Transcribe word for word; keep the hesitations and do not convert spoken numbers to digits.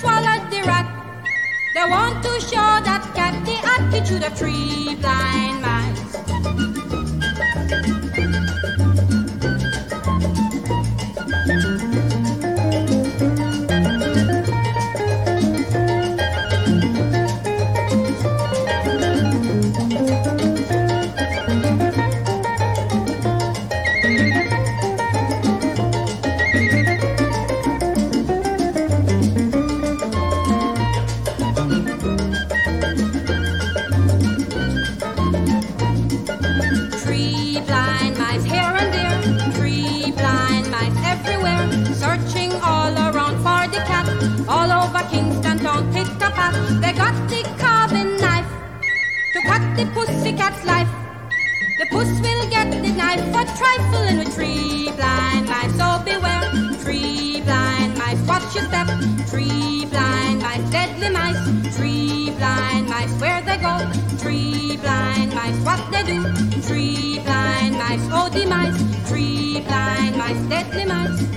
swallowed the rat. They want to show that cat the attitude of three blind mice. Three blind mice here and there, three blind mice everywhere, searching all around for the cat, all over Kingston town, pick a pat. They got the carving knife to cut the pussycat's life. The puss will get the knife for trifling with three blind mice, so beware. Three blind mice, watch your step. Three blind mice, deadly mice. Three blind mice, where they go. Three blind mice, what they do. Three blind mice, oh the mice. Three blind mice, deadly mice.